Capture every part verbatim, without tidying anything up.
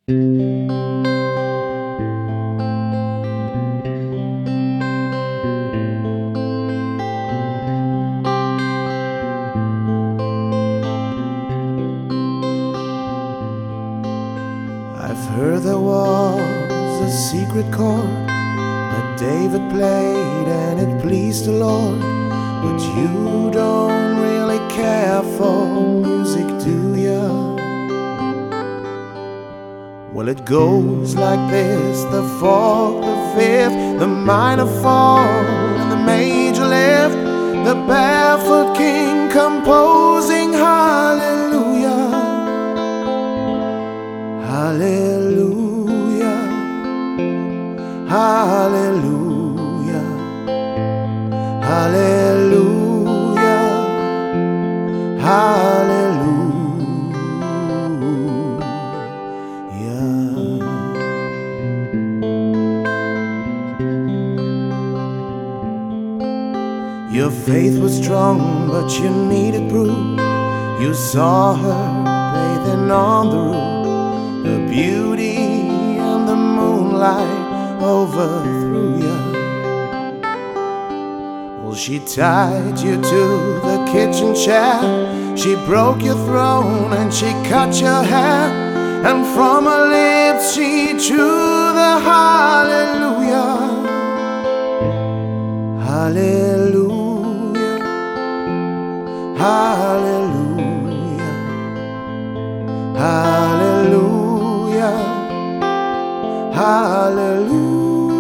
I've heard there was a secret chord that David played and it pleased the Lord. But you don't really care for music, do ya? Well, it goes like this: the fourth, the fifth, the minor fall, and the major lift. The barefoot king composing hallelujah, hallelujah, hallelujah, hallelujah, hallelujah. Your faith was strong, but you needed proof. You saw her bathing on the roof. The beauty and the moonlight overthrew you. Well, she tied you to the kitchen chair. She broke your throne and she cut your hair. And from her lips she drew the hallelujah, hallelujah, hallelujah, hallelujah, hallelujah.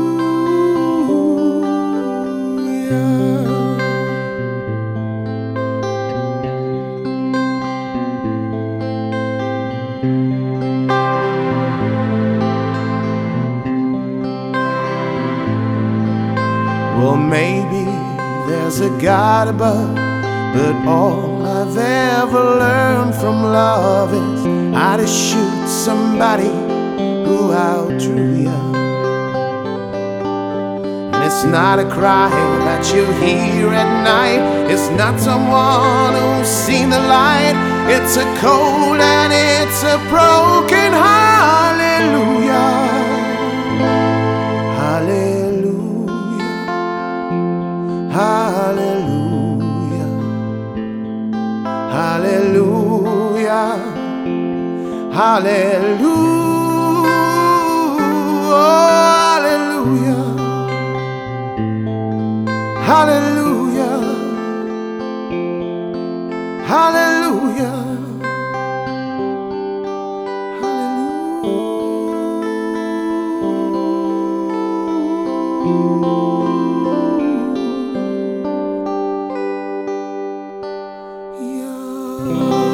Well, maybe there's a God above, but all I've ever learned from love is how to shoot somebody who outdrew you. And it's not a cry that you hear at night. It's not someone who's seen the light. It's a cold and it's a broken hallelujah, hallelujah, hallelujah, hallelujah, hallelujah, hallelujah, hallelujah, hallelujah, hallelujah.